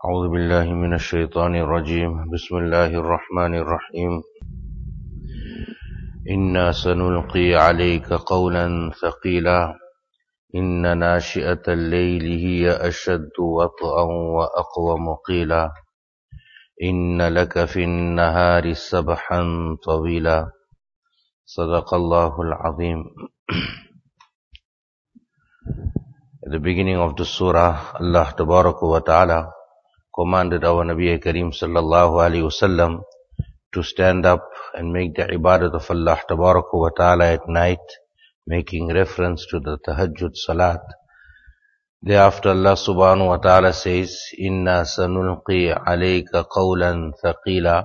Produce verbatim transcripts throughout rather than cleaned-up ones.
أعوذ بالله من الشيطان الرجيم بسم الله الرحمن الرحيم إنا سنلقي عليك قولا ثقيلا إن ناشئة الليل هي أشد وطئا وأقوم قيلا إن لك في النهار سبحا طويلا صدق الله العظيم. At the beginning of the surah, Allah Tabaraka wa Ta'ala commanded our Nabi Kareem sallallahu alayhi wasallam to stand up and make the ibadat of Allah Tabaraka wa Ta'ala at night, making reference to the tahajjud salat. Thereafter Allah subhanahu wa ta'ala says, Inna sanulqi alayka qawlan thaqila.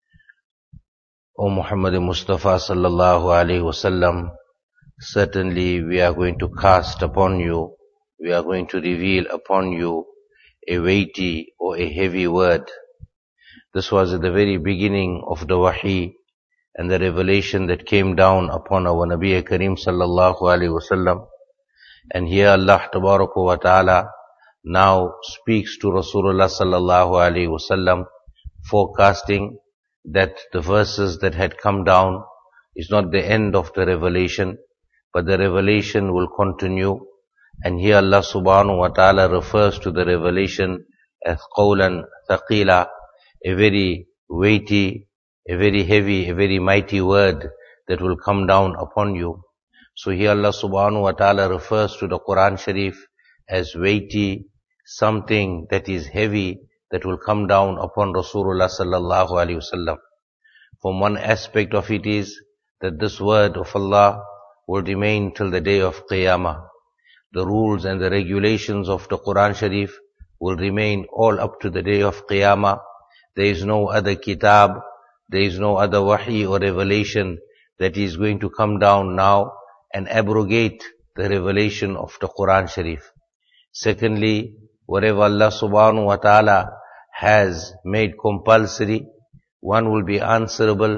O Muhammad Mustafa sallallahu alayhi wasallam, certainly we are going to cast upon you, we are going to reveal upon you a weighty or a heavy word. This was at the very beginning of the wahi and the revelation that came down upon our Nabi Kareem sallallahu alayhi wasallam. And here Allah tabaraka wa ta'ala now speaks to Rasulullah sallallahu alayhi wasallam, forecasting that the verses that had come down is not the end of the revelation, but the revelation will continue. And here Allah subhanahu wa ta'ala refers to the revelation as qawlan thaqila, a very weighty, a very heavy, a very mighty word that will come down upon you. So here Allah subhanahu wa ta'ala refers to the Quran Sharif as weighty, something that is heavy that will come down upon Rasulullah sallallahu alaihi wasallam. From one aspect of it is that this word of Allah will remain till the day of Qiyamah. The rules and the regulations of the Quran Sharif will remain all up to the day of Qiyamah. There is no other kitab, there is no other wahi or revelation that is going to come down now and abrogate the revelation of the Quran Sharif. Secondly, whatever Allah subhanahu wa ta'ala has made compulsory, one will be answerable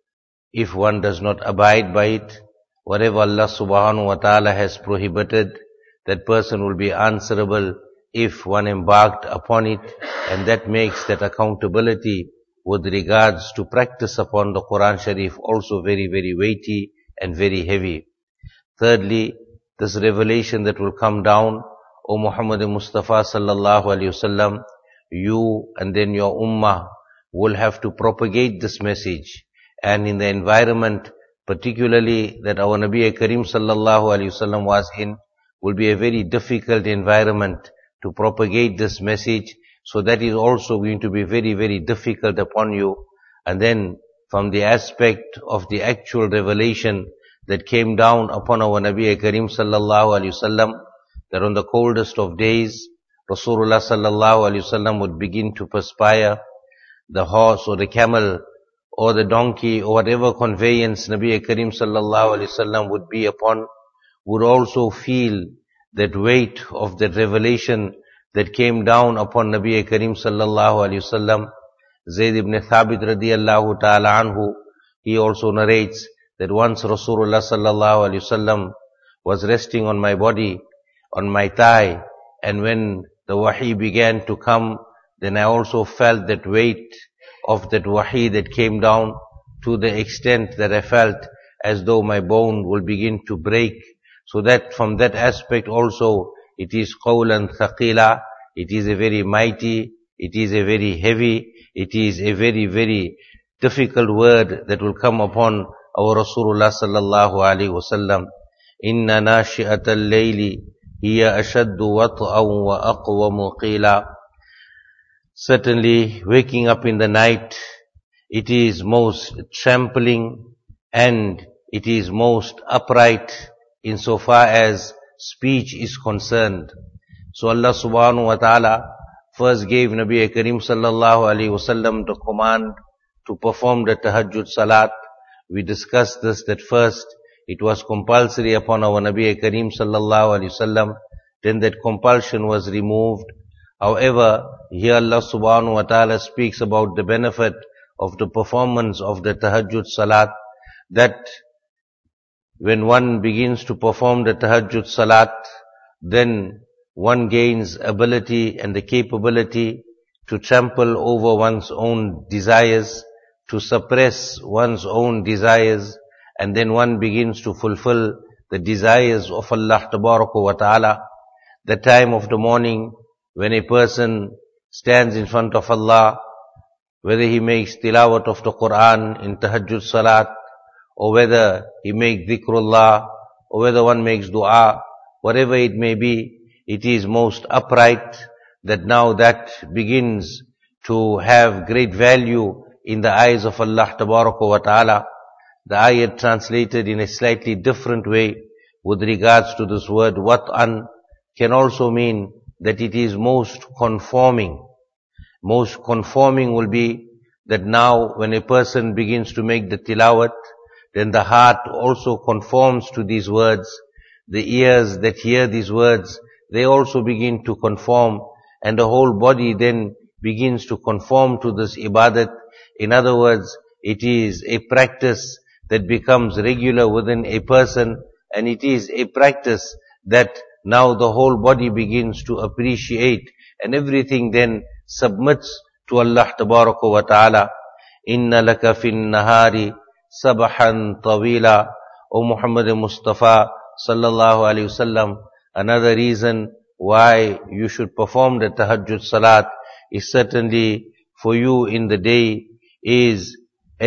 if one does not abide by it. Whatever Allah subhanahu wa ta'ala has prohibited, that person will be answerable if one embarked upon it, and that makes that accountability with regards to practice upon the Quran Sharif also very, very weighty and very heavy. Thirdly, this revelation that will come down, O Muhammad Mustafa sallallahu alaihi wasallam, you and then your ummah will have to propagate this message. And in the environment, particularly that our Nabi Kareem sallallahu alaihi wasallam was in, will be a very difficult environment to propagate this message. So that is also going to be very, very difficult upon you. And then from the aspect of the actual revelation that came down upon our Nabi Kareem sallallahu alaihi wasallam, that on the coldest of days, Rasulullah sallallahu alaihi wasallam would begin to perspire. The horse or the camel or the donkey or whatever conveyance Nabi Kareem sallallahu alaihi wasallam would be upon would also feel that weight of that revelation that came down upon Nabi Kareem sallallahu alaihi wasallam. Zayd ibn Thabit radiyallahu ta'ala anhu, he also narrates that once Rasulullah sallallahu alaihi wasallam was resting on my body, on my thigh, and when the wahi began to come, then I also felt that weight of that wahi that came down to the extent that I felt as though my bone will begin to break. So that from that aspect also, it is qawlan thaqila, it is a very mighty, it is a very heavy, it is a very, very difficult word that will come upon our Rasulullah sallallahu alaihi wasallam. Inna nashi'ata al-layli hiya ashaddu wat'an wa aqwamu qila. Certainly, waking up in the night, it is most trampling and it is most upright insofar as speech is concerned. So Allah subhanahu wa ta'ala first gave Nabi Kareem sallallahu alaihi wasallam the command to perform the tahajjud salat. We discussed this, that first it was compulsory upon our Nabi Kareem sallallahu alaihi wasallam, then that compulsion was removed. However, here Allah subhanahu wa ta'ala speaks about the benefit of the performance of the tahajjud salat, that when one begins to perform the tahajjud salat, then one gains ability and the capability to trample over one's own desires, to suppress one's own desires, and then one begins to fulfill the desires of Allah Tabaraka wa Ta'ala. The time of the morning when a person stands in front of Allah, whether he makes tilawat of the Quran in tahajjud salat, or whether he makes dhikrullah, or whether one makes dua, whatever it may be, it is most upright that now that begins to have great value in the eyes of Allah Tabaraka wa Ta'ala. The ayat translated in a slightly different way with regards to this word wat'an can also mean that it is most conforming. Most conforming will be that now when a person begins to make the tilawat, then the heart also conforms to these words. The ears that hear these words, they also begin to conform, and the whole body then begins to conform to this ibadat. In other words, it is a practice that becomes regular within a person, and it is a practice that now the whole body begins to appreciate, and everything then submits to Allah Tabaraka wa Ta'ala. Inna laka fin nahari sabahan tawila. O Muhammad Mustafa sallallahu alayhi wasallam, another reason why you should perform the tahajjud salat is certainly for you in the day is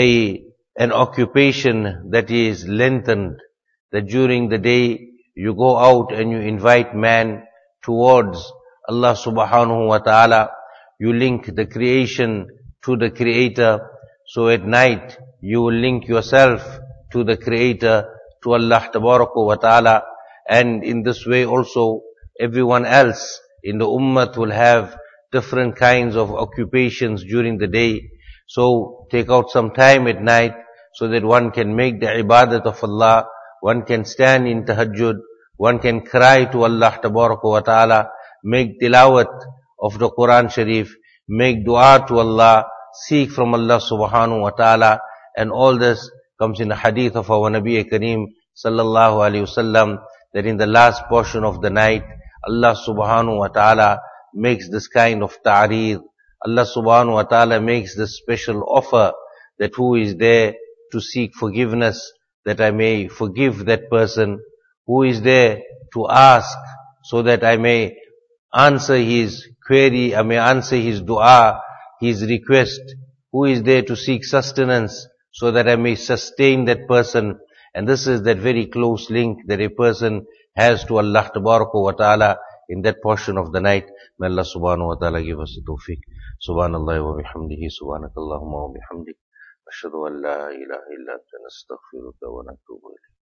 a an occupation that is lengthened, that during the day you go out and you invite man towards Allah subhanahu wa ta'ala. You link the creation to the creator. So at night you will link yourself to the creator, to Allah tabaraka wa ta'ala. And in this way also everyone else in the ummah will have different kinds of occupations during the day. So take out some time at night so that one can make the ibadat of Allah, one can stand in tahajjud, one can cry to Allah tabaraka wa ta'ala, make tilawat of the Quran Sharif, make dua to Allah, seek from Allah subhanahu wa ta'ala, and all this comes in the hadith of our Nabi Kareem sallallahu alayhi wasallam, that in the last portion of the night, Allah subhanahu wa ta'ala makes this kind of ta'reed. Allah subhanahu wa ta'ala makes this special offer that who is there to seek forgiveness, that I may forgive that person, who is there to ask so that I may answer his query, I may answer his dua, his request, who is there to seek sustenance so that I may sustain that person. And this is that very close link that a person has to Allah tabaraka wa ta'ala in that portion of the night. May Allah subhanahu wa ta'ala give us the tawfiq. Subhanallah wa bihamdihi, subhanakallahumma wa bihamdik, ashhadu an la ilaha illa anta nastaghfiruka wa natubu ilayk.